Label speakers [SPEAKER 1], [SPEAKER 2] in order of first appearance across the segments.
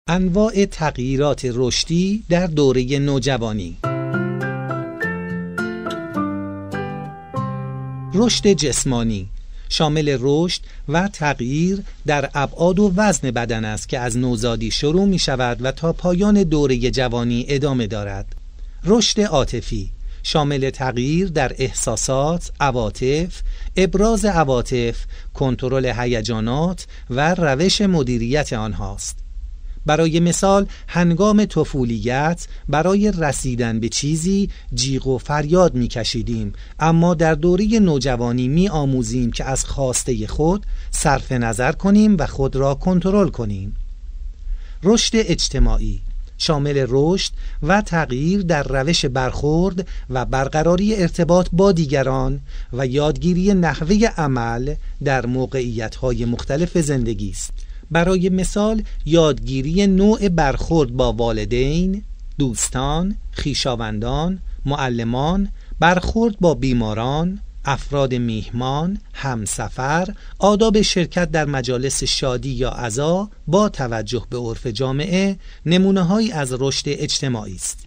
[SPEAKER 1] انواع تغییرات رشدی در دوره نوجوانی. رشد جسمانی شامل رشد و تغییر در ابعاد و وزن بدن است که از نوزادی شروع می شود و تا پایان دوره جوانی ادامه دارد. رشد عاطفی شامل تغییر در احساسات، عواطف، ابراز عواطف، کنترل هیجانات و روش مدیریت آنهاست. برای مثال هنگام طفولیت برای رسیدن به چیزی جیغ و فریاد می کشیدیم، اما در دوره نوجوانی می آموزیم که از خواسته خود صرف نظر کنیم و خود را کنترل کنیم. رشد اجتماعی شامل رشد و تغییر در روش برخورد و برقراری ارتباط با دیگران و یادگیری نحوه عمل در موقعیت‌های مختلف زندگی است. برای مثال یادگیری نوع برخورد با والدین، دوستان، خویشاوندان، معلمان، برخورد با بیماران، افراد میهمان، همسفر، آداب شرکت در مجالس شادی یا عزا با توجه به عرف جامعه نمونه‌هایی از رشد اجتماعی است.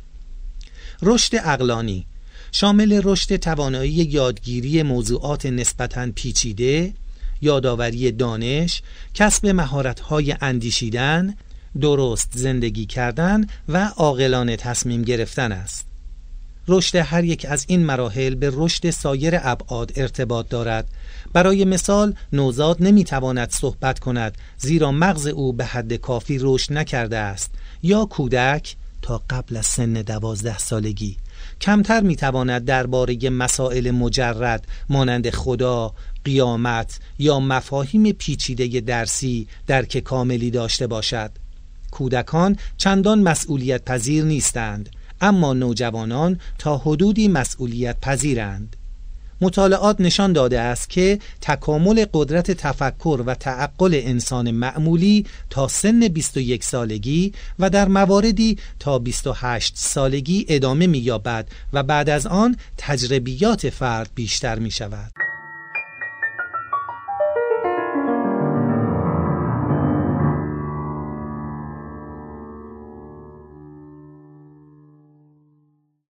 [SPEAKER 1] رشد عقلانی شامل رشد توانایی یادگیری موضوعات نسبتاً پیچیده، یادآوری دانش، کسب مهارت‌های اندیشیدن، درست زندگی کردن و عاقلانه تصمیم گرفتن است. رشد هر یک از این مراحل به رشد سایر ابعاد ارتباط دارد. برای مثال نوزاد نمیتواند صحبت کند زیرا مغز او به حد کافی رشد نکرده است، یا کودک تا قبل از سن 12 سالگی کمتر میتواند درباره مسائل مجرد مانند خدا، قیامت یا مفاهیم پیچیده درسی درک کاملی داشته باشد. کودکان چندان مسئولیت پذیر نیستند، اما نوجوانان تا حدودی مسئولیت پذیرند. مطالعات نشان داده است که تکامل قدرت تفکر و تعقل انسان معمولی تا سن 21 سالگی و در مواردی تا 28 سالگی ادامه می‌یابد و بعد از آن تجربیات فرد بیشتر می‌شود.